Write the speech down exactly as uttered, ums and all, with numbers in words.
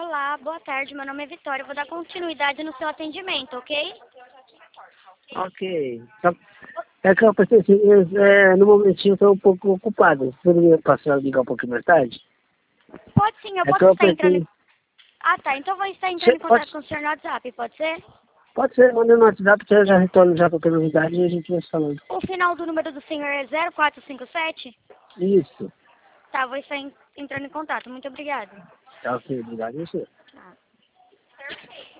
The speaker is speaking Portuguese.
Olá, boa tarde. Meu nome é Vitória. Eu vou dar continuidade no seu atendimento, ok? Ok. Tá- É que eu pensei assim, eu, é, no momentinho eu estou um pouco ocupado. Poderia passar a ligar um pouquinho mais tarde? Pode sim, eu É que posso eu estar entrando em... pensei... Ah, tá. Então eu vou estar entrando Cê, em pode, contato com o senhor no WhatsApp, pode ser? pode ser, manda no WhatsApp que eu já retorno já para a novidade e a gente vai falando. O final do número do senhor é zero quatro cinco sete? Isso. Tá, vou estar en- entrando em contato. Muito obrigada. Tá ok, obrigado. Isso.